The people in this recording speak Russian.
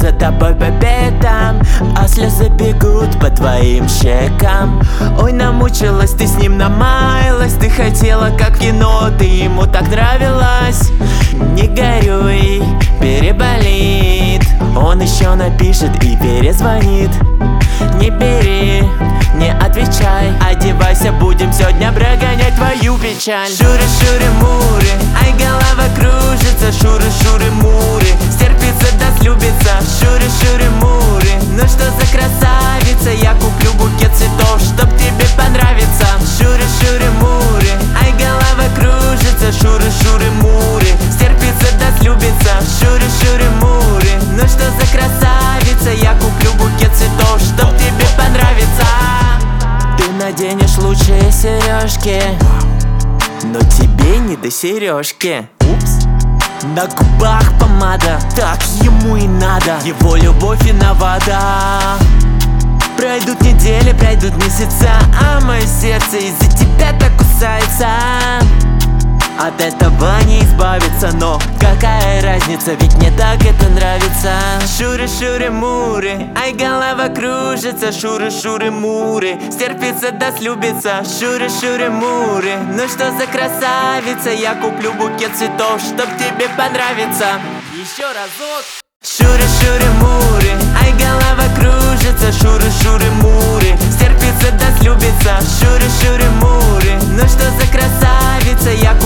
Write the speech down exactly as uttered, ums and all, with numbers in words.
за тобой по пятам, а слезы бегут по твоим щекам. Ой, намучилась ты с ним, намаялась, ты хотела как кино, ты ему так нравилась. Не горюй, переболит, он еще напишет и перезвонит. Не бери, не отвечай, одевайся, будем сегодня прогонять твою печаль. Шуры-шуры-муры, ай, голова кружится, шуры-шуры-муры, стерпится да слюбится. Шуры-шуры-муры, ну что за красавица, я куплю букет цветов, чтоб тебе понравиться. Шуры-шуры-муры, ай, голова кружится, шуры-шуры-муры, стерпится да слюбится. Шуры-шуры-муры, ну что за красавица, я куплю букет цветов, чтоб тебе понравится. Ты наденешь лучшие сережки, но тебе не до сережки. Упс. На губах помада, так ему и надо, его любовь виновата. Пройдут недели, пройдут месяца, а мое сердце из-за тебя так кусается. От этого не избавиться, но какая разница, ведь мне так это нравится. Шуры-шуры-муры, ай, голова кружится, шуры-шуры-муры, стерпится да слюбится. Шуры-шуры-муры, ну что за красавица, я куплю букет цветов, чтоб тебе понравиться. Еще разок. Шуры-шуры-муры, ай, голова кружится, шуры-шуры-муры, стерпится да слюбится. Шуры-шуры-муры, ну что за красавица, я куплю